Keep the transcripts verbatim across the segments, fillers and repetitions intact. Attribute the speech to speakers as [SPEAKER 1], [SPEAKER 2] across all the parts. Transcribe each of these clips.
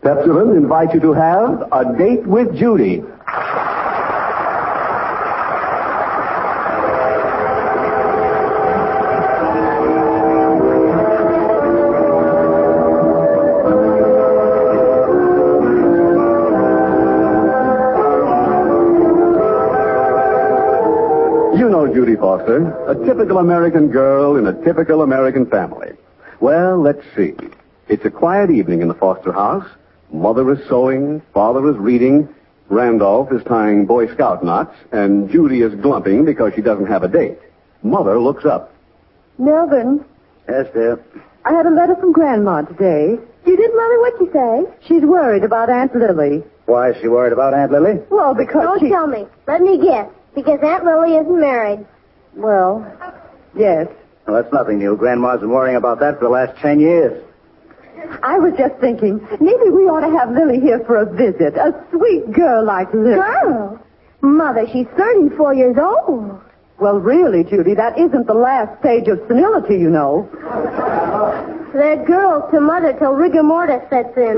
[SPEAKER 1] Pepsodent invites you to have a date with Judy. You know Judy Foster, a typical American girl in a typical American family. Well, let's see. It's a quiet evening in the Foster house. Mother is sewing, father is reading, Randolph is tying Boy Scout knots, and Judy is glumping because she doesn't have a date. Mother looks up.
[SPEAKER 2] Melvin.
[SPEAKER 3] Yes, dear.
[SPEAKER 2] I had a letter from Grandma today. You did, Mother? What'd she say? She's worried about Aunt Lily.
[SPEAKER 3] Why is she worried about Aunt Lily?
[SPEAKER 2] Well, because
[SPEAKER 4] Don't
[SPEAKER 2] she...
[SPEAKER 4] tell me. Let me guess. Because Aunt Lily isn't married.
[SPEAKER 2] Well, yes.
[SPEAKER 3] Well, that's nothing new. Grandma's been worrying about that for the last ten years.
[SPEAKER 2] I was just thinking, maybe we ought to have Lily here for a visit. A sweet girl like Lily.
[SPEAKER 4] Girl? Mother, she's thirty-four years old.
[SPEAKER 2] Well, really, Judy, that isn't the last stage of senility, you know.
[SPEAKER 4] They're girls to Mother till rigor mortis sets in.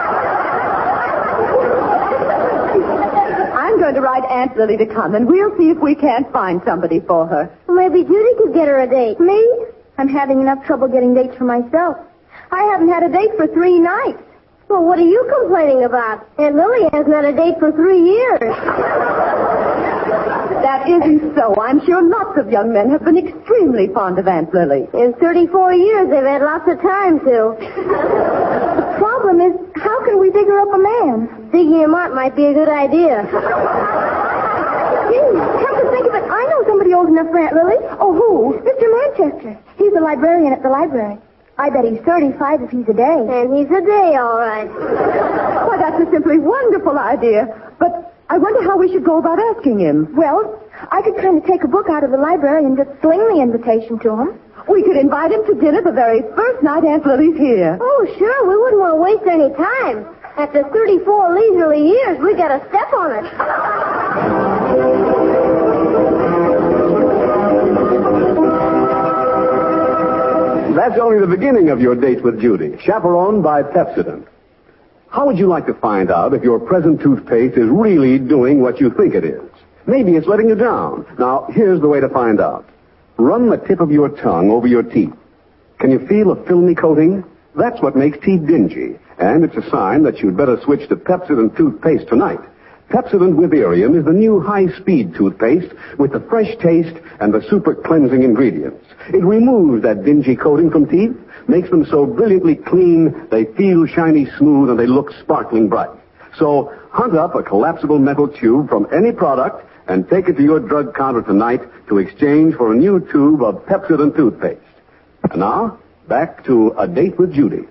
[SPEAKER 2] I'm going to write Aunt Lily to come, and we'll see if we can't find somebody for her.
[SPEAKER 4] Well, maybe Judy could get her a date. Me? I'm having enough trouble getting dates for myself. I haven't had a date for three nights. Well, what are you complaining about? Aunt Lily hasn't had a date for three years.
[SPEAKER 2] That isn't so. I'm sure lots of young men have been extremely fond of Aunt Lily.
[SPEAKER 4] In thirty-four years, they've had lots of time to. The problem is, how can we dig her up a man? Digging him up might be a good idea. Gee, come to think of it, I know somebody old enough for Aunt Lily. Oh, who? Mister Manchester. He's the librarian at the library. I bet he's thirty-five if he's a day. And he's a day, all right.
[SPEAKER 2] Why, that's a simply wonderful idea. But I wonder how we should go about asking him.
[SPEAKER 4] Well, I could kind of take a book out of the library and just sling the invitation to him.
[SPEAKER 2] We could invite him to dinner the very first night Aunt Lily's here.
[SPEAKER 4] Oh, sure. We wouldn't want to waste any time. After thirty-four leisurely years, we got to step on it.
[SPEAKER 1] That's only the beginning of your date with Judy, chaperoned by Pepsodent. How would you like to find out if your present toothpaste is really doing what you think it is? Maybe it's letting you down. Now, here's the way to find out. Run the tip of your tongue over your teeth. Can you feel a filmy coating? That's what makes teeth dingy, and it's a sign that you'd better switch to Pepsodent toothpaste tonight. Pepsodent with Irium is the new high-speed toothpaste with the fresh taste and the super cleansing ingredients. It removes that dingy coating from teeth, makes them so brilliantly clean they feel shiny smooth and they look sparkling bright. So hunt up a collapsible metal tube from any product and take it to your drug counter tonight to exchange for a new tube of Pepsodent toothpaste. And now, back to A Date with Judy.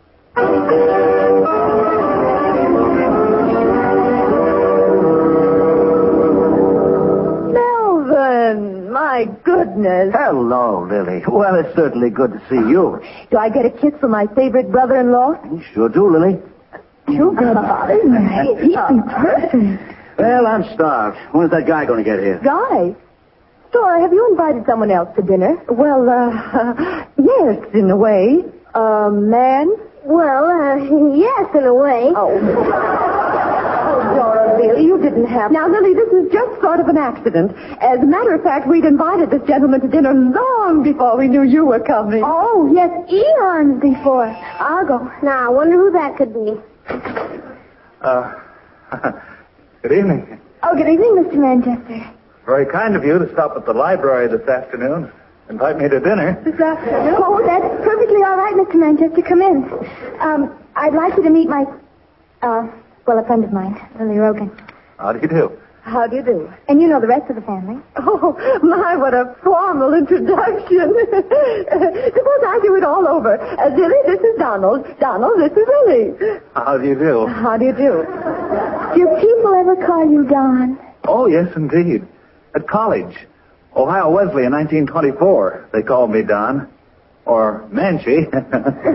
[SPEAKER 2] My goodness.
[SPEAKER 3] Hello, Lily. Well, it's certainly good to see you.
[SPEAKER 2] Do I get a kiss from my favorite brother-in-law?
[SPEAKER 3] You sure do, Lily.
[SPEAKER 2] Sugar, he'd be perfect.
[SPEAKER 3] Well, I'm starved. When's that guy going to get here?
[SPEAKER 2] Guy? Dora, have you invited someone else to dinner? Well, uh, yes, in a way. A man?
[SPEAKER 4] Well, uh, yes, in a way.
[SPEAKER 2] Oh. Dora, really, you didn't have... Now, Lily, this is just sort of an accident. As a matter of fact, we'd invited this gentleman to dinner long before we knew you were coming.
[SPEAKER 4] Oh, yes, eons before. I'll go. Now, I wonder who that could be.
[SPEAKER 5] Uh, good evening.
[SPEAKER 4] Oh, good evening, Mister Manchester.
[SPEAKER 5] Very kind of you to stop at the library this afternoon. Invite me to dinner.
[SPEAKER 4] This afternoon? Oh, that's perfectly all right, Mister Manchester. Come in. Um, I'd like you to meet my... Uh... Well, a friend of mine, Lily Rogan.
[SPEAKER 5] How do you do?
[SPEAKER 2] How do you do?
[SPEAKER 4] And you know the rest of the family.
[SPEAKER 2] Oh, my, what a formal introduction. Suppose I do it all over. Uh, Lily, this is Donald. Donald, this is Lily.
[SPEAKER 5] How do you do?
[SPEAKER 2] How do you do?
[SPEAKER 4] Do people ever call you Don?
[SPEAKER 5] Oh, yes, indeed. At college, Ohio Wesley in nineteen twenty-four, they called me Don. Or Manchi.
[SPEAKER 2] Isn't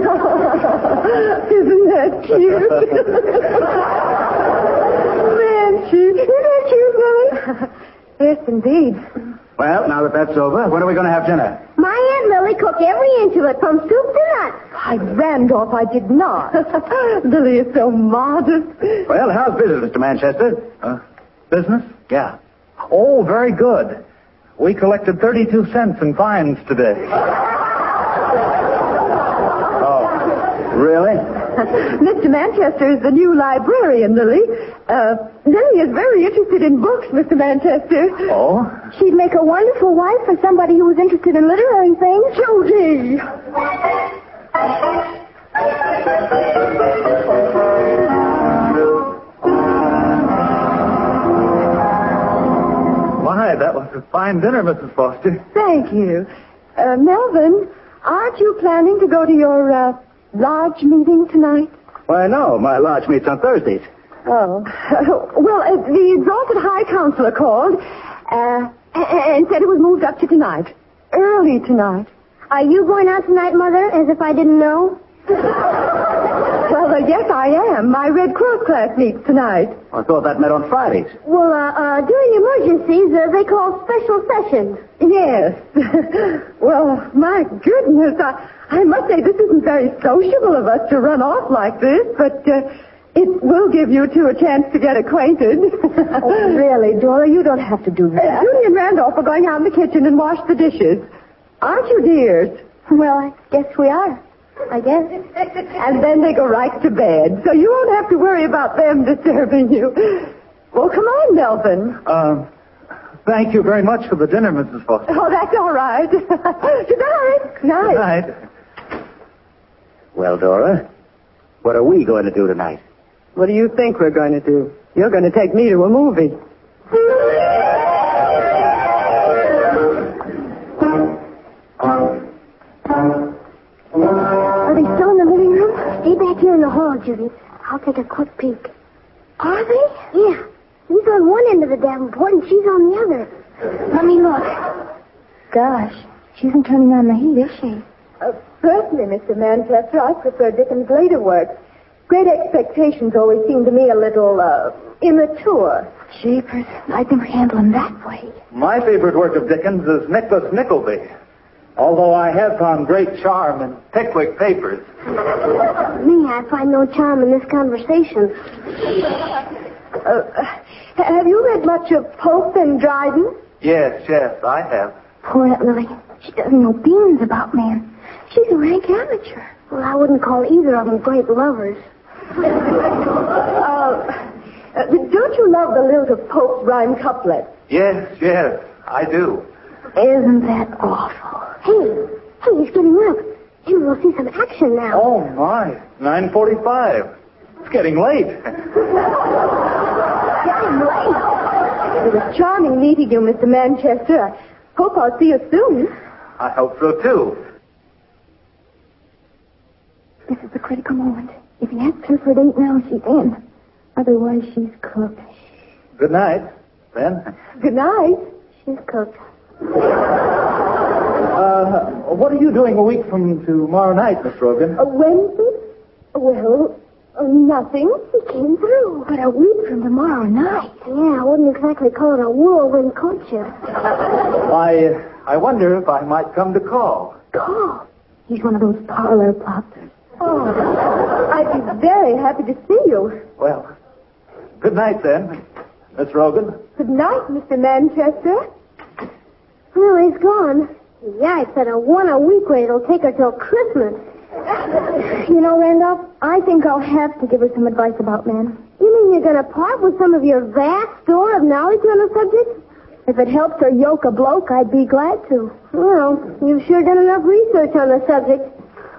[SPEAKER 2] that cute? Manchi. Isn't that cute, Lily? Yes, indeed.
[SPEAKER 3] Well, now that that's over, when are we going to have dinner?
[SPEAKER 4] My Aunt Aunt Lily cooked every inch of it, from soup to nuts.
[SPEAKER 2] I, Randolph, I did not. Lily is so modest.
[SPEAKER 3] Well, how's business, Mister Manchester?
[SPEAKER 5] Uh, business? Yeah. Oh, very good. We collected thirty-two cents in fines today.
[SPEAKER 3] Oh, really?
[SPEAKER 2] Mister Manchester is the new librarian, Lily. Uh, Lily is very interested in books, Mister Manchester.
[SPEAKER 5] Oh?
[SPEAKER 4] She'd make a wonderful wife for somebody who was interested in literary things.
[SPEAKER 2] Judy!
[SPEAKER 5] My, that was a fine dinner, Missus Foster.
[SPEAKER 2] Thank you. Uh, Melvin, aren't you planning to go to your, uh, lodge meeting tonight?
[SPEAKER 3] Why, no. My lodge meets on Thursdays.
[SPEAKER 2] Oh. Well, uh, the Exalted High Counselor called, uh, and said it was moved up to tonight. Early tonight.
[SPEAKER 4] Are you going out tonight, Mother, as if I didn't know?
[SPEAKER 2] Well, uh, yes, I am. My Red Cross class meets tonight.
[SPEAKER 3] I thought that met on Fridays.
[SPEAKER 4] Well, uh, uh, during emergencies, uh, they call special sessions.
[SPEAKER 2] Yes. Well, my goodness, I, I must say this isn't very sociable of us to run off like this, but uh, it will give you two a chance to get acquainted.
[SPEAKER 4] Oh, really, Dora? You don't have to do that.
[SPEAKER 2] Uh, Judy and Randolph are going out in the kitchen and wash the dishes. Aren't you, dears?
[SPEAKER 4] Well, I guess we are. I guess.
[SPEAKER 2] And then they go right to bed, so you won't have to worry about them disturbing you. Well, come on, Melvin.
[SPEAKER 5] Uh, thank you very much for the dinner, Missus Foster.
[SPEAKER 2] Oh, that's all right. Good night. Good night.
[SPEAKER 5] Good night.
[SPEAKER 3] Well, Dora, what are we going to do tonight?
[SPEAKER 2] What do you think we're going to do? You're going to take me to a movie.
[SPEAKER 4] Are they still in the living room? Stay back here in the hall, Judy. I'll take a quick peek. Are they? Yeah. He's on one end of the davenport and she's on the other. Let me look. Gosh, she isn't turning on the heat, is she?
[SPEAKER 2] Uh, personally, Mister Manchester, I prefer Dickens' later works. Great Expectations always seem to me a little, uh, immature.
[SPEAKER 4] Jeepers, I'd never handle him that way.
[SPEAKER 5] My favorite work of Dickens is Nicholas Nickleby, although I have found great charm in Pickwick Papers.
[SPEAKER 4] Me, I find no charm in this conversation.
[SPEAKER 2] Uh, have you read much of Pope and Dryden?
[SPEAKER 5] Yes, yes, I have.
[SPEAKER 4] Poor Aunt Lily. She doesn't know beans about man. She's a rank amateur. Well, I wouldn't call either of them great lovers.
[SPEAKER 2] Uh, uh, don't you love the lilt of Pope's rhyme couplet?
[SPEAKER 5] Yes, yes, I do.
[SPEAKER 4] Isn't that awful? Hey, hey, he's getting up. Maybe we'll see some action now.
[SPEAKER 5] Oh, my. nine forty-five. It's getting late.
[SPEAKER 4] Getting late.
[SPEAKER 2] It was charming meeting you, Mister Manchester. I hope I'll see you soon.
[SPEAKER 5] I hope so, too.
[SPEAKER 4] This is the critical moment. If he asks her for a date now, she's in. Otherwise, she's cooked.
[SPEAKER 5] Good night, then.
[SPEAKER 2] Good night.
[SPEAKER 4] She's cooked.
[SPEAKER 5] Uh, what are you doing a week from tomorrow night, Miss Rogan?
[SPEAKER 2] A Wednesday? Well, uh, nothing.
[SPEAKER 4] He came through. But a week from tomorrow night. Yeah, I wouldn't exactly call it a whirlwind courtship.
[SPEAKER 5] I, I wonder if I might come to call.
[SPEAKER 4] Call. He's one of those parlor plotters.
[SPEAKER 2] Oh, I'd be very happy to see you.
[SPEAKER 5] Well, good night, then, Miss Rogan.
[SPEAKER 2] Good night, Mister Manchester.
[SPEAKER 4] Well, he's gone. Yikes, at a one a week rate, it'll take her till Christmas. You know, Randolph, I think I'll have to give her some advice about men. You mean you're going to part with some of your vast store of knowledge on the subject? If it helps her yoke a bloke, I'd be glad to. Well, you've sure done enough research on the subject.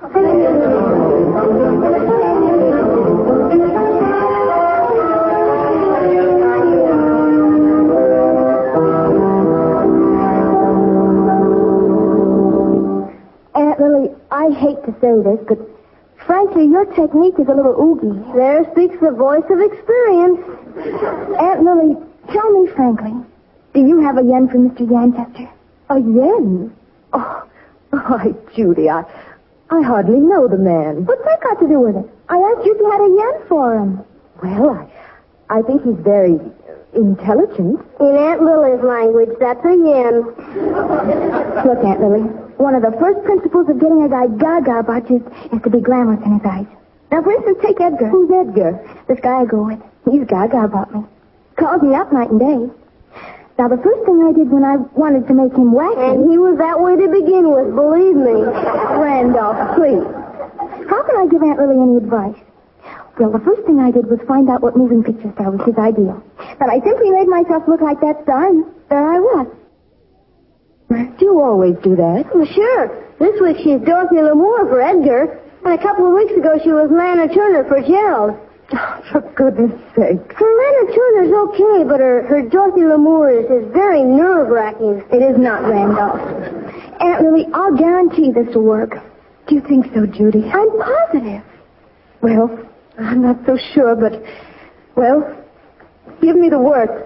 [SPEAKER 4] Aunt Lily, I hate to say this, but frankly, your technique is a little oogie. There speaks the voice of experience. Aunt Lily, tell me frankly, do you have a yen for Mister Yanchester?
[SPEAKER 2] A yen? Oh, why, Judy, I, I hardly know the man.
[SPEAKER 4] What's that got to do with it? I asked you if you had a yen for him.
[SPEAKER 2] Well, I, I think he's very intelligent.
[SPEAKER 4] In Aunt Lily's language, that's a yen.
[SPEAKER 2] Look, Aunt Lily,
[SPEAKER 4] one of the first principles of getting a guy gaga about you is to be glamorous in his eyes. Now, for instance, take Edgar.
[SPEAKER 2] Who's Edgar?
[SPEAKER 4] This guy I go with. He's gaga about me. Calls me up night and day. Now, the first thing I did when I wanted to make him wacky...
[SPEAKER 6] And he was that way to begin with, believe me.
[SPEAKER 4] Randolph, please. How can I give Aunt Lily any advice? Well, the first thing I did was find out what moving picture star was his ideal. Then I simply made myself look like that star, and there I was.
[SPEAKER 2] Do you always do that?
[SPEAKER 6] Well, sure. This week she's Dorothy Lamour for Edgar. And a couple of weeks ago she was Lana Turner for Gerald.
[SPEAKER 2] Oh, for goodness sake.
[SPEAKER 6] Her Lana Turner's okay, but her, her Dorothy Lamour is, is very nerve-wracking.
[SPEAKER 4] It is not, Randolph. Aunt Lily, I'll guarantee this will work.
[SPEAKER 2] Do you think so, Judy?
[SPEAKER 4] I'm positive.
[SPEAKER 2] Well, I'm not so sure, but, well, give me the works.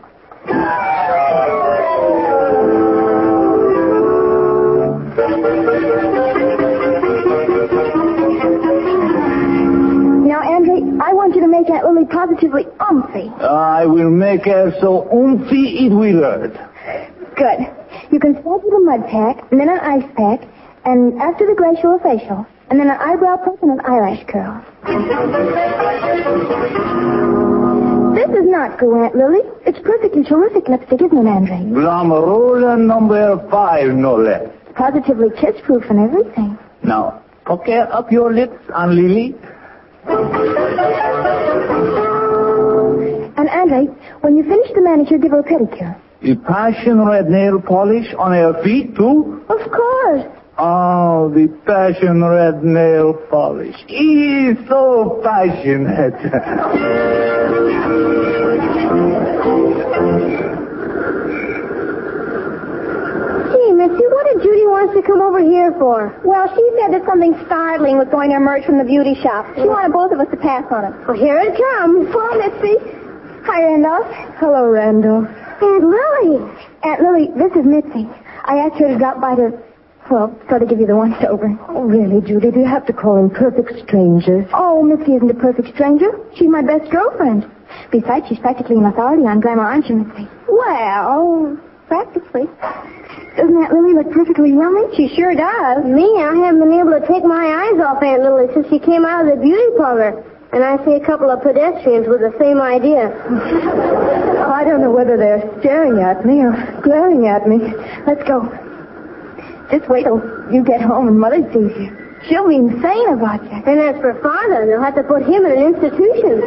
[SPEAKER 4] Now, Andre, I want you to make Aunt Lily positively umphy.
[SPEAKER 5] I will make her so umphy it will hurt.
[SPEAKER 4] Good. You can start with a mud pack, and then an ice pack, and after the glacial, a facial, and then an eyebrow pluck and an eyelash curl. This is not glue, Aunt Lily. It's perfectly terrific lipstick, isn't it, Andre?
[SPEAKER 5] Glamour number five, no less.
[SPEAKER 4] Positively kiss-proof and everything.
[SPEAKER 5] Now, pucker up your lips, Aunt Lily.
[SPEAKER 4] And, Andre, when you finish the manicure, give her a pedicure.
[SPEAKER 5] The passion red nail polish on her feet, too?
[SPEAKER 4] Of course.
[SPEAKER 5] Oh, the passion red nail polish. He is so passionate.
[SPEAKER 6] Gee, Missy, what did Judy want to come over here for?
[SPEAKER 4] Well, she said that something startling was going to emerge from the beauty shop. She wanted both of us to pass on it.
[SPEAKER 6] Well, here it comes.
[SPEAKER 4] Hello, Missy. Hi, Randolph.
[SPEAKER 2] Hello, Randolph.
[SPEAKER 4] Aunt Lily. Aunt Lily, this is Mitzi. I asked her to drop by to, well, sort of give you the once-over.
[SPEAKER 2] Oh, really, Judy? Do you have to call them perfect strangers?
[SPEAKER 4] Oh, Mitzi isn't a perfect stranger. She's my best girlfriend. Besides, she's practically an authority on glamour, aren't you, Mitzi?
[SPEAKER 6] Well, practically.
[SPEAKER 4] Doesn't Aunt Lily look perfectly yummy?
[SPEAKER 6] She sure does. Me, I haven't been able to take my eyes off Aunt Lily since she came out of the beauty parlor. And I see a couple of pedestrians with the same idea.
[SPEAKER 2] Oh, I don't know whether they're staring at me or glaring at me.
[SPEAKER 4] Let's go. Just wait till you get home and Mother sees you. She'll be insane about you.
[SPEAKER 6] And as for Father, they'll have to put him in an institution.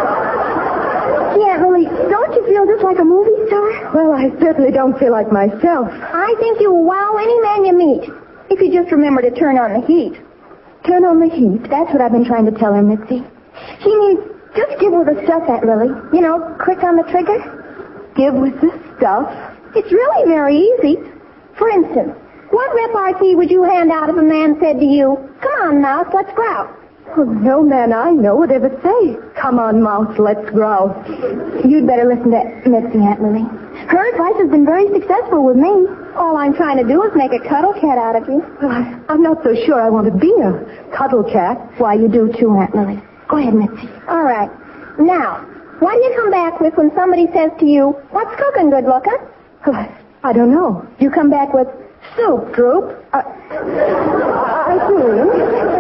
[SPEAKER 4] Gee, Aunt Lily, don't you feel just like a movie star?
[SPEAKER 2] Well, I certainly don't feel like myself.
[SPEAKER 4] I think you will wow any man you meet. If you just remember to turn on the heat.
[SPEAKER 2] Turn on the heat?
[SPEAKER 4] That's what I've been trying to tell her, Mitzi. She means just give with the stuff, Aunt Lily. You know, quick on the trigger.
[SPEAKER 2] Give with the stuff?
[SPEAKER 4] It's really very easy. For instance, what repartee would you hand out if a man said to you, "Come on, Mouse, let's growl"?
[SPEAKER 2] Well, no man I know would ever say, "Come on, Mouse, let's growl."
[SPEAKER 4] You'd better listen to Mitzi, Aunt Lily. Her advice has been very successful with me. All I'm trying to do is make a cuddle cat out of you.
[SPEAKER 2] Well, I, I'm not so sure I want to be a cuddle cat.
[SPEAKER 4] Why, you do too, Aunt Lily. Go ahead, Mitzi. All right. Now, what do you come back with when somebody says to you, "What's cooking, good looker?"
[SPEAKER 2] Well, I, I don't know.
[SPEAKER 4] You come back with, "Soup, Droop." Uh,
[SPEAKER 2] I do.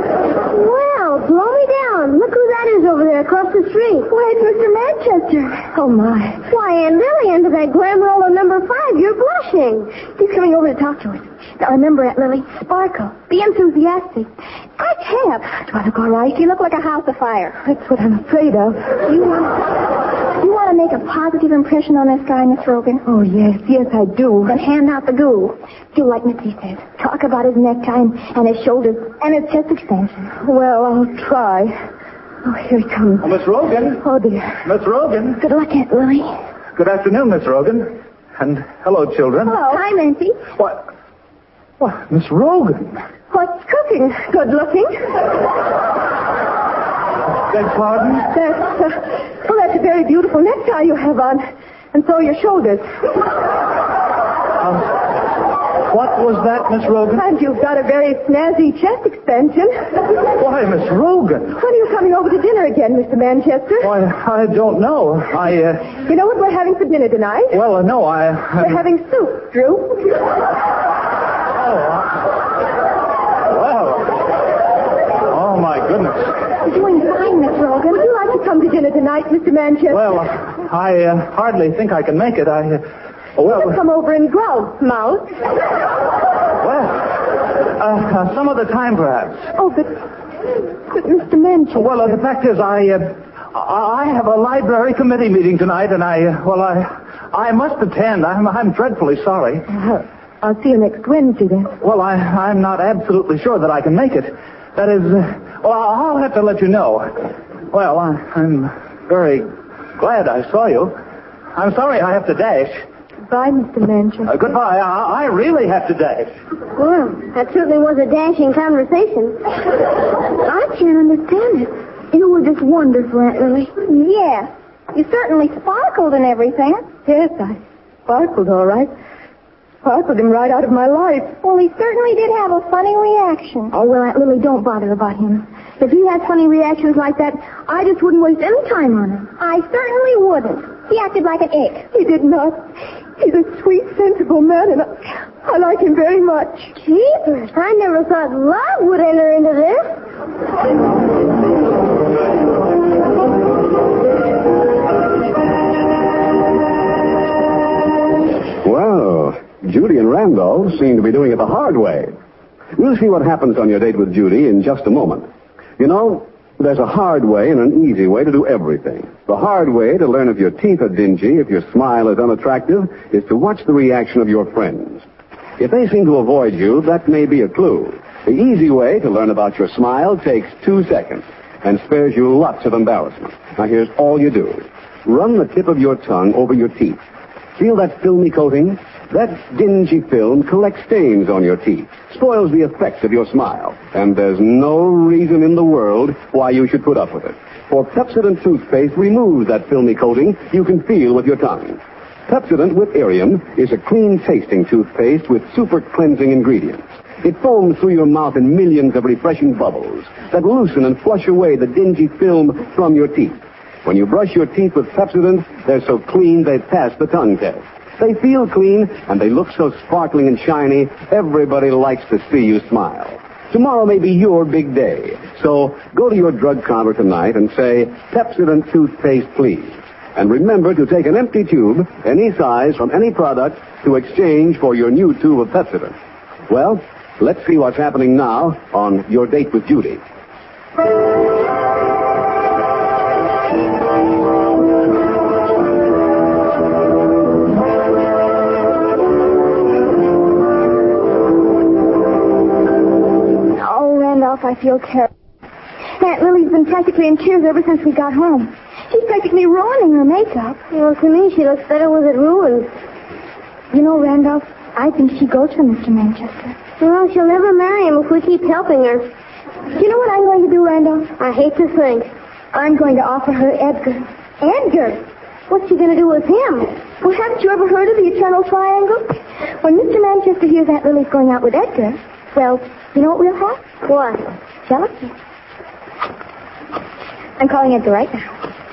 [SPEAKER 6] Well, blow me down. Look who that is over there across the street.
[SPEAKER 4] Why, it's Mister Manchester.
[SPEAKER 2] Oh, my.
[SPEAKER 6] Why, Aunt Lily, under that glam roll of number five, you're blushing.
[SPEAKER 4] He's coming over to talk to us. Now, remember, Aunt Lily, sparkle. Be enthusiastic. Act hip.
[SPEAKER 2] Do I look all right?
[SPEAKER 4] You look like a house afire.
[SPEAKER 2] That's what I'm afraid of.
[SPEAKER 4] You want, you want to make a positive impression on this guy, Miss Rogan?
[SPEAKER 2] Oh, yes. Yes, I do.
[SPEAKER 4] Then hand out the goo. Do like Mitzi says. Talk about his necktie and, and his shoulders and his chest extension.
[SPEAKER 2] Well, I'll try. Oh, here he comes.
[SPEAKER 5] Oh, Miss Rogan.
[SPEAKER 2] Oh, dear.
[SPEAKER 5] Miss Rogan.
[SPEAKER 4] Good luck, Aunt Lily.
[SPEAKER 5] Good afternoon, Miss Rogan. And hello, children.
[SPEAKER 4] Hello. Hi, Nancy.
[SPEAKER 5] What? What, Miss Rogan?
[SPEAKER 2] What's cooking? Good looking.
[SPEAKER 5] Beg pardon?
[SPEAKER 2] That's, uh, well, that's a very beautiful necktie you have on. And so are your shoulders.
[SPEAKER 5] Um, what was that, Miss Rogan?
[SPEAKER 2] And you've got a very snazzy chest extension.
[SPEAKER 5] Why, Miss Rogan?
[SPEAKER 2] When are you coming over to dinner again, Mister Manchester?
[SPEAKER 5] Why, I don't know. I, uh...
[SPEAKER 2] You know what we're having for dinner tonight?
[SPEAKER 5] Well, uh, no, I... I...
[SPEAKER 2] We're having soup, Drew.
[SPEAKER 5] Well. Oh, my goodness.
[SPEAKER 2] You're doing fine, Miss Rogan. Would you like to come to dinner tonight, Mister Manchester?
[SPEAKER 5] Well, I uh, hardly think I can make it. I, uh, well...
[SPEAKER 2] We'll come over and grouse, Mouse.
[SPEAKER 5] Well, uh, uh, some other time, perhaps.
[SPEAKER 2] Oh, but... But, Mister Manchester...
[SPEAKER 5] Well, uh, the fact is, I, uh, I have a library committee meeting tonight, and I, uh, well, I, I must attend. I'm, I'm dreadfully sorry.
[SPEAKER 2] Uh, I'll see you next Wednesday, then.
[SPEAKER 5] Well, I, I'm not absolutely sure that I can make it. That is, uh, well, I'll have to let you know. Well, I, I'm very glad I saw you. I'm sorry I have to dash.
[SPEAKER 2] Bye, Mister Manchester.
[SPEAKER 5] Uh, goodbye. I, I really have to dash.
[SPEAKER 6] Well, that certainly was a dashing conversation.
[SPEAKER 4] I can't understand it. You were just wonderful, Aunt Lily.
[SPEAKER 6] Yes. You certainly sparkled and everything.
[SPEAKER 2] Yes, I sparkled, all right. Sparkled him right out of my life.
[SPEAKER 6] Well, he certainly did have a funny reaction.
[SPEAKER 4] Oh, well, Aunt Lily, don't bother about him. If he had funny reactions like that, I just wouldn't waste any time on him.
[SPEAKER 6] I certainly wouldn't. He acted like an ick.
[SPEAKER 2] He did not. He's a sweet, sensible man, and I, I like him very much.
[SPEAKER 6] Jeepers, I never thought love would enter into this.
[SPEAKER 1] Well, Judy and Randolph seem to be doing it the hard way. We'll see what happens on your date with Judy in just a moment. You know, there's a hard way and an easy way to do everything. The hard way to learn if your teeth are dingy, if your smile is unattractive, is to watch the reaction of your friends. If they seem to avoid you, that may be a clue. The easy way to learn about your smile takes two seconds and spares you lots of embarrassment. Now, here's all you do. Run the tip of your tongue over your teeth. Feel that filmy coating? That dingy film collects stains on your teeth, spoils the effect of your smile, and there's no reason in the world why you should put up with it. For Pepsodent toothpaste removes that filmy coating you can feel with your tongue. Pepsodent with Irium is a clean-tasting toothpaste with super cleansing ingredients. It foams through your mouth in millions of refreshing bubbles that loosen and flush away the dingy film from your teeth. When you brush your teeth with Pepsodent, they're so clean they pass the tongue test. They feel clean, and they look so sparkling and shiny, everybody likes to see you smile. Tomorrow may be your big day, so go to your drug counter tonight and say, Pepsodent toothpaste, please. And remember to take an empty tube, any size, from any product, to exchange for your new tube of Pepsodent. Well, let's see what's happening now on Your Date with Judy.
[SPEAKER 4] I feel terrible. Aunt Lily's been practically in tears ever since we got home. She's practically ruining her makeup.
[SPEAKER 6] Well, to me, she looks better with it ruined.
[SPEAKER 4] You know, Randolph, I think she goes for Mister Manchester.
[SPEAKER 6] Well, she'll never marry him if we keep helping her.
[SPEAKER 4] Do you know what I'm going to do, Randolph?
[SPEAKER 6] I hate to think.
[SPEAKER 4] I'm going to offer her Edgar.
[SPEAKER 6] Edgar? What's she going to do with him?
[SPEAKER 4] Well, haven't you ever heard of the Eternal Triangle? When Mister Manchester hears Aunt Lily's going out with Edgar, well, you know what we'll have?
[SPEAKER 6] What?
[SPEAKER 4] Jealousy. I'm calling Edgar right now.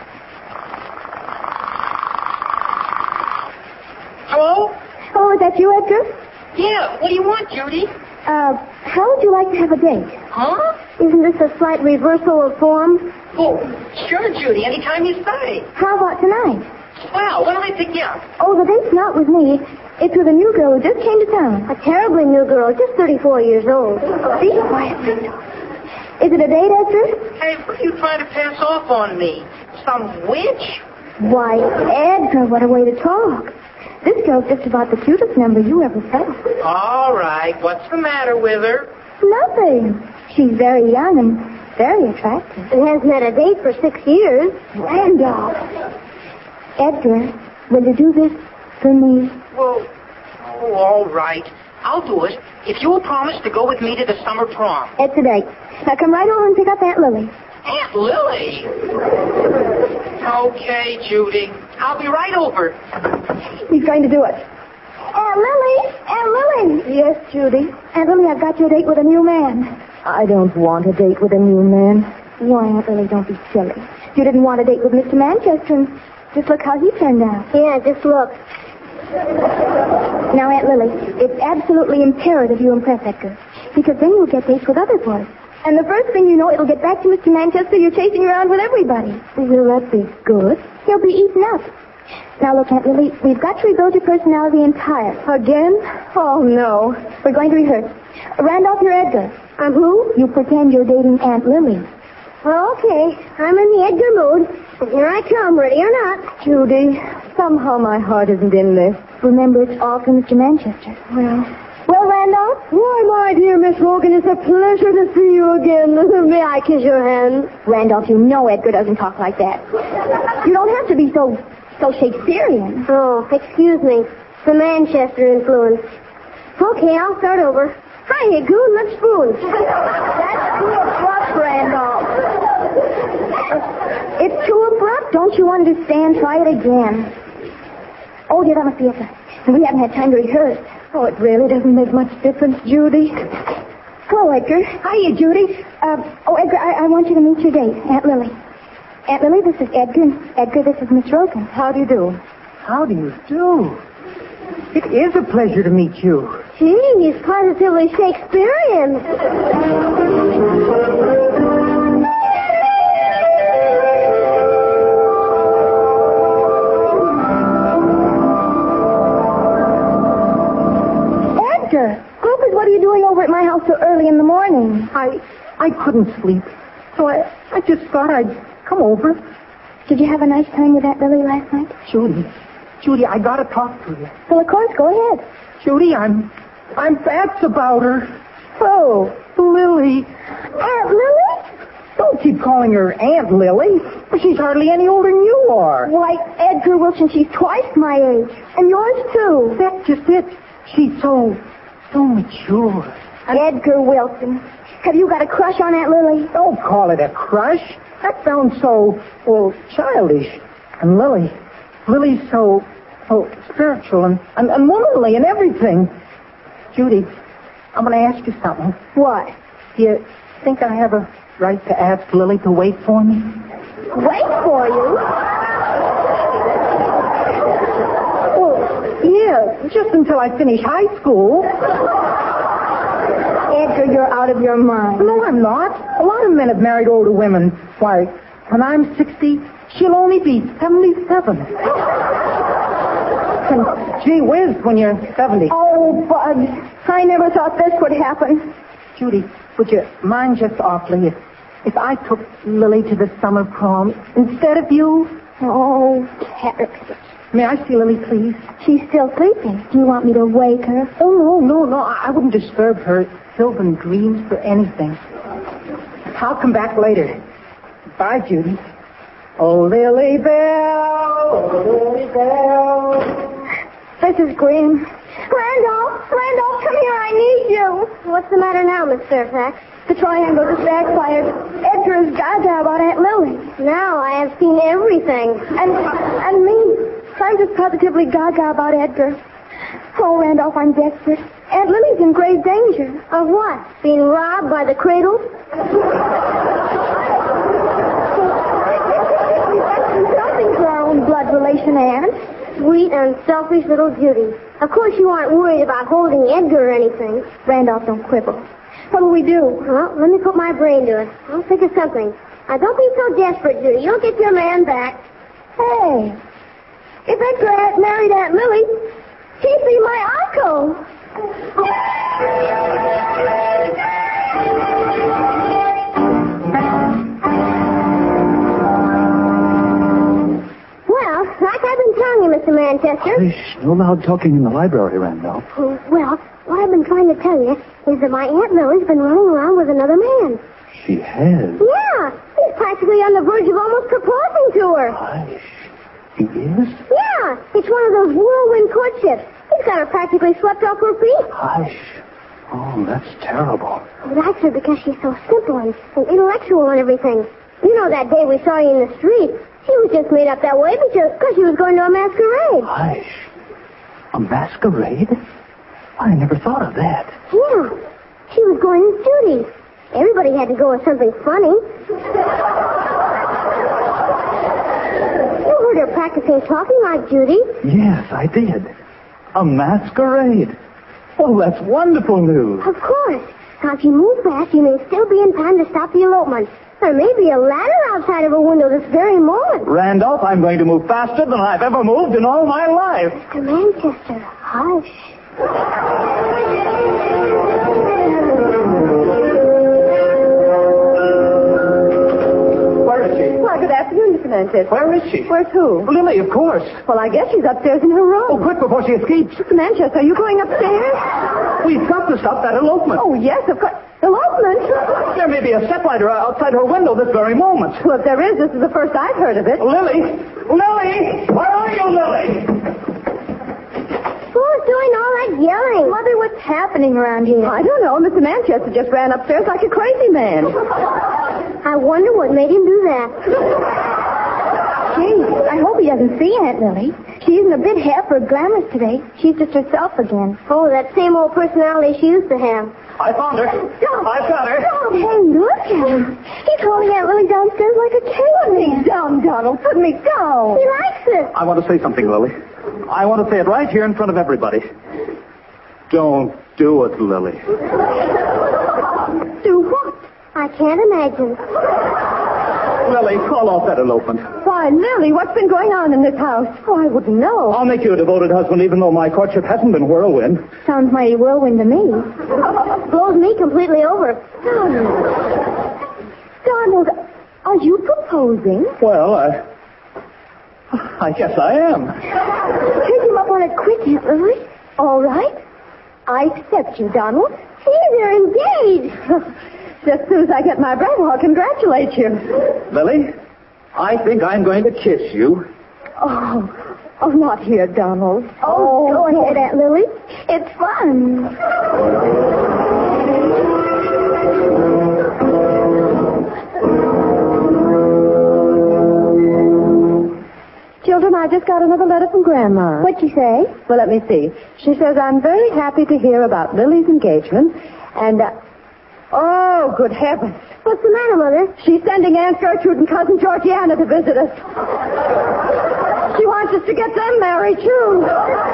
[SPEAKER 7] Hello?
[SPEAKER 4] Oh, is that you, Edgar?
[SPEAKER 7] Yeah, what do you want, Judy?
[SPEAKER 4] Uh, how would you like to have a date?
[SPEAKER 7] Huh?
[SPEAKER 6] Isn't this a slight reversal of form?
[SPEAKER 7] Oh, sure, Judy, anytime you say.
[SPEAKER 4] How about tonight?
[SPEAKER 7] Well, when do I pick you up?
[SPEAKER 4] Oh, the date's not with me. It's with a new girl who just came to town.
[SPEAKER 6] A terribly new girl, just thirty-four years old.
[SPEAKER 4] Be quiet, Randolph. Is it a date, Edgar?
[SPEAKER 7] Hey, what are you trying to pass off on me? Some witch?
[SPEAKER 4] Why, Edgar, what a way to talk. This girl's just about the cutest number you ever felt.
[SPEAKER 7] All right, what's the matter with her?
[SPEAKER 4] Nothing. She's very young and very attractive.
[SPEAKER 6] And hasn't had a date for six years.
[SPEAKER 4] Randolph. Edgar, will you do this for me?
[SPEAKER 7] Well, oh, all right. I'll do it if you'll promise to go with me to the summer prom.
[SPEAKER 4] It's a date. Now come right over and pick up Aunt Lily.
[SPEAKER 7] Aunt Lily? Okay, Judy. I'll be right over.
[SPEAKER 4] He's going to do it. Aunt Lily! Aunt Lily! Yes, Judy? Aunt Lily, I've got you a date with a new man. I don't want a date with a new man. Why, Aunt Lily, don't be silly. You didn't want a date with Mister Manchester, and just look how he turned out.
[SPEAKER 6] Yeah, just look.
[SPEAKER 4] Now, Aunt Lily, it's absolutely imperative you impress Edgar, because then you'll get dates with other boys. And the first thing you know, it'll get back to Mister Manchester you're chasing around with everybody.
[SPEAKER 2] Will that be good?
[SPEAKER 4] He'll be eaten up. Now, look, Aunt Lily, we've got to rebuild your personality entire.
[SPEAKER 2] Again? Oh, no.
[SPEAKER 4] We're going to rehearse. Randolph, you're Edgar.
[SPEAKER 6] I'm who?
[SPEAKER 4] You pretend you're dating Aunt Lily.
[SPEAKER 6] Well, okay. I'm in the Edgar mood. And here I come, ready or not.
[SPEAKER 2] Judy, somehow my heart isn't in this.
[SPEAKER 4] Remember, it's all for Mister Manchester.
[SPEAKER 2] Well,
[SPEAKER 4] Well, Randolph?
[SPEAKER 6] Why, my dear Miss Rogan, it's a pleasure to see you again. May I kiss your hand?
[SPEAKER 4] Randolph, you know Edgar doesn't talk like that. You don't have to be so, so Shakespearean.
[SPEAKER 6] Oh, excuse me. The Manchester influence. Okay, I'll start over. Hi, Goon, let's spoon.
[SPEAKER 4] That's too abrupt, Randolph. It's too abrupt. Don't you understand? Try it again. Oh, dear, that must be it. We haven't had time to rehearse.
[SPEAKER 2] oh, it really doesn't make much difference, Judy.
[SPEAKER 4] Hello, Edgar. Hiya, Judy. Uh, oh, Edgar, I, I want you to meet your date, Aunt Lily. Aunt Lily, this is Edgar. Edgar, this is Miss Rogan.
[SPEAKER 2] How do you do?
[SPEAKER 5] How do you do? It is a pleasure to meet you.
[SPEAKER 6] Gee, he's positively Shakespearean.
[SPEAKER 4] Edgar, Groupers, what are you doing over at my house so early in the morning?
[SPEAKER 5] I I couldn't sleep, so I, I just thought I'd come over.
[SPEAKER 4] Did you have a nice time with Aunt Lily last night?
[SPEAKER 5] Judy, Judy, I gotta talk to you.
[SPEAKER 4] Well, of course, go ahead.
[SPEAKER 5] Judy, I'm, I'm that's about her.
[SPEAKER 4] Oh,
[SPEAKER 5] Lily.
[SPEAKER 4] Aunt Lily?
[SPEAKER 5] Don't keep calling her Aunt Lily. She's hardly any older than you are.
[SPEAKER 4] Why, Edgar Wilson, she's twice my age. And yours, too.
[SPEAKER 5] That's just it. She's so, so mature.
[SPEAKER 4] Edgar Wilson, have you got a crush on Aunt Lily?
[SPEAKER 5] Don't call it a crush. That sounds so, well, childish. And Lily, Lily's so, so spiritual and, and, and womanly and everything. Judy, I'm going to ask you something.
[SPEAKER 4] What?
[SPEAKER 5] Do you think I have a right to ask Lily to wait for me?
[SPEAKER 4] Wait for you?
[SPEAKER 5] Well, yeah, just until I finish high school.
[SPEAKER 4] Edgar, you're out of your mind.
[SPEAKER 5] No, I'm not. A lot of men have married older women. Why, when I'm sixty, she'll only be seventy-seven. And gee whiz, when you're seventy.
[SPEAKER 4] Oh, Bud, I never thought this would happen.
[SPEAKER 5] Judy, would you mind just awfully if, if I took Lily to the summer prom instead of you?
[SPEAKER 4] Oh, character.
[SPEAKER 5] May I see Lily, please?
[SPEAKER 4] She's still sleeping. Do you want me to wake her?
[SPEAKER 5] Oh, no, no, no. I wouldn't disturb her sylvan dreams for anything. I'll come back later. Bye, Judy. Oh, Lily Bell, oh, Lily Bell.
[SPEAKER 4] This is Green. Randolph, Randolph, come here. I need you.
[SPEAKER 6] What's the matter now, Miss Fairfax?
[SPEAKER 4] The triangle just backfired. Edgar is gaga about Aunt Lily.
[SPEAKER 6] Now I have seen everything.
[SPEAKER 4] And, and me. I'm just positively gaga about Edgar. Oh, Randolph, I'm desperate. Aunt Lily's in grave danger.
[SPEAKER 6] Of what? Being robbed by the cradle?
[SPEAKER 4] Something for our own blood relation, Aunt.
[SPEAKER 6] Sweet and selfish little Judy. Of course you aren't worried about holding Edgar or anything.
[SPEAKER 4] Randolph, don't quibble. What will we do?
[SPEAKER 6] Well, let me put my brain to it. I'll think of something. Now, don't be so desperate, Judy. You'll get your man back.
[SPEAKER 4] Hey, if Edgar had married Aunt Lily, he'd be my uncle.
[SPEAKER 6] Well, like I've been telling you, Mister Manchester.
[SPEAKER 8] Hush, no loud talking in the library, Randolph.
[SPEAKER 6] Well, what I've been trying to tell you is that my Aunt Lily's been running around with another man.
[SPEAKER 8] She has?
[SPEAKER 6] Yeah, he's practically on the verge of almost proposing to her.
[SPEAKER 8] Hush. He is?
[SPEAKER 6] Yeah, it's one of those whirlwind courtships. He's got her practically swept off her feet.
[SPEAKER 8] Hush. Oh, that's terrible.
[SPEAKER 6] He likes her because she's so simple and, and intellectual and everything. You know that day we saw you in the street. She was just made up that way because she was going to a masquerade.
[SPEAKER 8] Hush. A masquerade? I never thought of that.
[SPEAKER 6] Yeah, she was going as Judy. Everybody had to go with something funny. You heard her practicing talking like Judy.
[SPEAKER 8] Yes, I did.
[SPEAKER 5] A masquerade. Oh, that's wonderful news.
[SPEAKER 6] Of course. Now, if you move fast, you may still be in time to stop the elopement. There may be a ladder outside of a window this very moment.
[SPEAKER 5] Randolph, I'm going to move faster than I've ever moved in all my life.
[SPEAKER 6] Mister Manchester, hush.
[SPEAKER 5] Where is she?
[SPEAKER 2] Why, good afternoon, Mister Manchester.
[SPEAKER 5] Where is she?
[SPEAKER 2] Where's who?
[SPEAKER 5] Lily, of course.
[SPEAKER 2] Well, I guess she's upstairs in her
[SPEAKER 5] Oh,
[SPEAKER 2] room.
[SPEAKER 5] quick before she escapes.
[SPEAKER 2] Mister Manchester, are you going upstairs?
[SPEAKER 5] We've got to stop that elopement.
[SPEAKER 2] Oh, yes, of course. Elopement?
[SPEAKER 5] There may be a steplighter outside her window this very moment.
[SPEAKER 2] Well, if there is, this is the first I've heard of it.
[SPEAKER 5] Lily! Lily! Where are you, Lily?
[SPEAKER 6] Who's doing all that yelling? Mother, what's happening around here?
[SPEAKER 2] I don't know. Mister Manchester just ran upstairs like a crazy man.
[SPEAKER 6] I wonder what made him do that. Gee, I hope he doesn't see Aunt Lily. She isn't a bit half or glamorous today. She's just herself again. Oh, that same old personality she used to have.
[SPEAKER 5] I found her. I've got her.
[SPEAKER 6] Hey, look at him. He's holding Aunt Lily downstairs like a caveman.
[SPEAKER 2] Down, Donald. Put me down.
[SPEAKER 6] He likes it.
[SPEAKER 5] I want to say something, Lily. I want to say it right here in front of everybody. Don't do it, Lily.
[SPEAKER 6] Do what? I can't imagine.
[SPEAKER 5] Lily, call off that elopement.
[SPEAKER 2] Why, Lily, what's been going on in this house? Oh, I wouldn't know.
[SPEAKER 5] I'll make you a devoted husband even though my courtship hasn't been whirlwind.
[SPEAKER 6] Sounds mighty whirlwind to me. Blows me completely over.
[SPEAKER 2] Donald, are you proposing?
[SPEAKER 5] Well, I... I guess I am.
[SPEAKER 6] Take him up on it quick, Aunt Lily.
[SPEAKER 2] All right. I accept you, Donald.
[SPEAKER 6] See, they're engaged.
[SPEAKER 2] Just as soon as I get my breath, I'll congratulate you.
[SPEAKER 5] Lily, I think I'm going to kiss you.
[SPEAKER 2] Oh, oh, not here, Donald.
[SPEAKER 6] Oh, go ahead, Aunt Lily. It's fun.
[SPEAKER 2] Children, I just got another letter from Grandma.
[SPEAKER 6] What'd you say?
[SPEAKER 2] Well, let me see. She says, I'm very happy to hear about Lily's engagement, and... Uh, oh, good heavens.
[SPEAKER 6] What's the matter, Mother?
[SPEAKER 2] She's sending Aunt Gertrude and Cousin Georgiana to visit us. She wants us to get them married, too.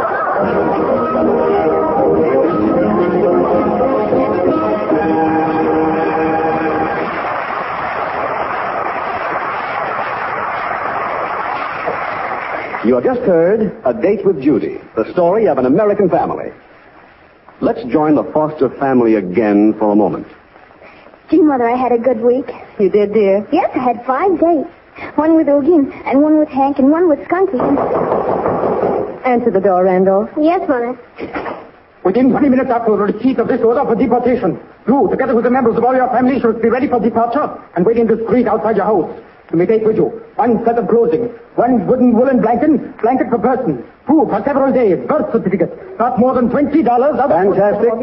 [SPEAKER 1] You have just heard A Date with Judy, the story of an American family. Let's join the Foster family again for a moment.
[SPEAKER 6] Gee, Mother, I had a good week.
[SPEAKER 2] You did, dear?
[SPEAKER 6] Yes, I had five dates. One with Ogin, and one with Hank, and one with Skunky.
[SPEAKER 2] Answer the door, Randolph.
[SPEAKER 6] Yes, Mother.
[SPEAKER 9] Within twenty minutes after the receipt of this order for deportation, you, together with the members of all your family, should be ready for departure and wait in the street outside your house. To may take with you one set of clothing, one wooden woolen blanket, blanket per person, food for several days, birth certificate, not more than twenty dollars.
[SPEAKER 1] Fantastic?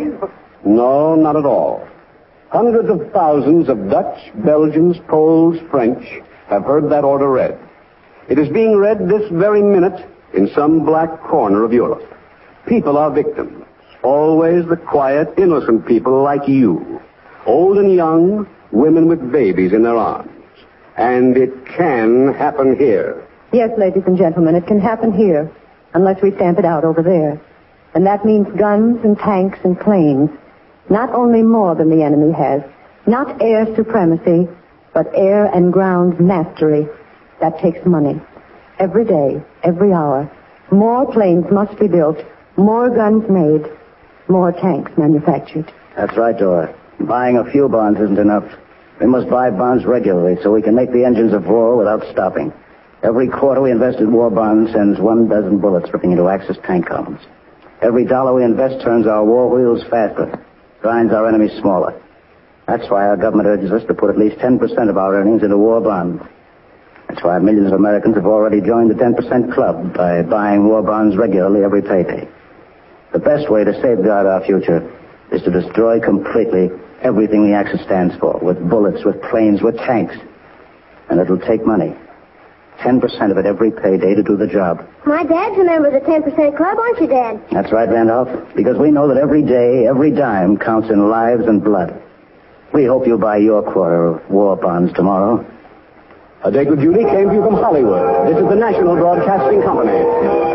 [SPEAKER 1] No, not at all. Hundreds of thousands of Dutch, Belgians, Poles, French have heard that order read. It is being read this very minute in some black corner of Europe. People are victims. Always the quiet, innocent people like you. Old and young, women with babies in their arms. And it can happen here.
[SPEAKER 2] Yes, ladies and gentlemen, it can happen here, unless we stamp it out over there. And that means guns and tanks and planes. Not only more than the enemy has. Not air supremacy, but air and ground mastery. That takes money. Every day, every hour. More planes must be built, more guns made, more tanks manufactured.
[SPEAKER 3] That's right, Dora. Buying a few bonds isn't enough. We must buy bonds regularly so we can make the engines of war without stopping. Every quarter we invest in war bonds sends one dozen bullets ripping into Axis tank columns. Every dollar we invest turns our war wheels faster, grinds our enemies smaller. That's why our government urges us to put at least ten percent of our earnings into war bonds. That's why millions of Americans have already joined the ten percent club by buying war bonds regularly every payday. The best way to safeguard our future is to destroy completely everything the Axis stands for, with bullets, with planes, with tanks. And it'll take money. ten percent of it every payday to do the job.
[SPEAKER 6] My dad's a member of the ten percent club, aren't you, Dad?
[SPEAKER 3] That's right, Randolph. Because we know that every day, every dime counts in lives and blood. We hope you'll buy your quarter of war bonds tomorrow.
[SPEAKER 1] A Date with Judy came to you from Hollywood. This is the National Broadcasting Company.